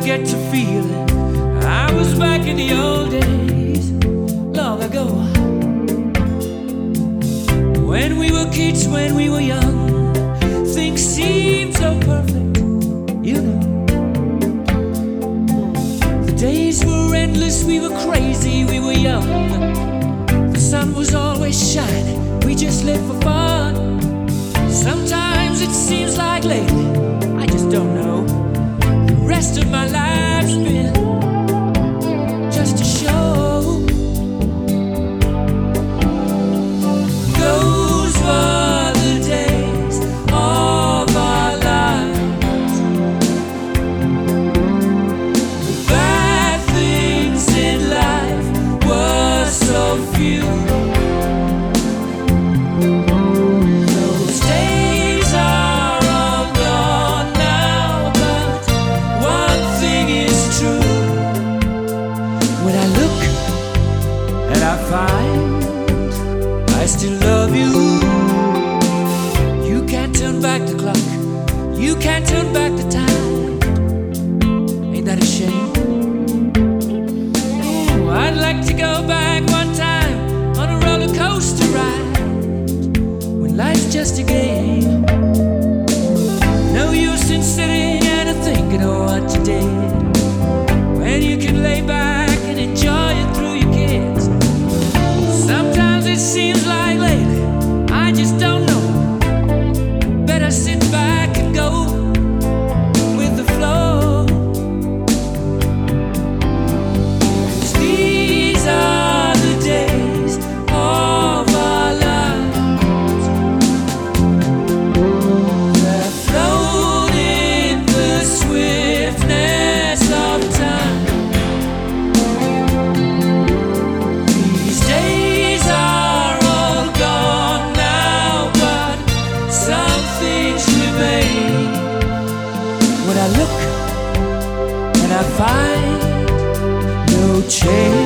get to feeling I was back in the old days, long ago, when we were kids, when we were young. Things seemed so perfect, you know. The days were endless, we were crazy, we were young. The sun was always shining, we just lived for fun. Sometimes it seems like lately, I just don't know, the rest of my life's been just a show. Those were the days of our lives. The bad things in life were so few. Those days are all gone now, but one thing is true. When I look and I find I still love you, you can't turn back the clock, you can't turn back the time. Ain't that a shame? Oh, I'd like to go back one time on a roller coaster ride, when life's just a game. No use in sitting and thinking of what you did, when you can lay back and enjoy it through your kids. Sometimes it seems like lately, I just don't know, better sit back and go with the flow. 'Cause these are the days of our lives that float in the swiftness of time. These days are all gone now, but some things remain. When I look and I find no change.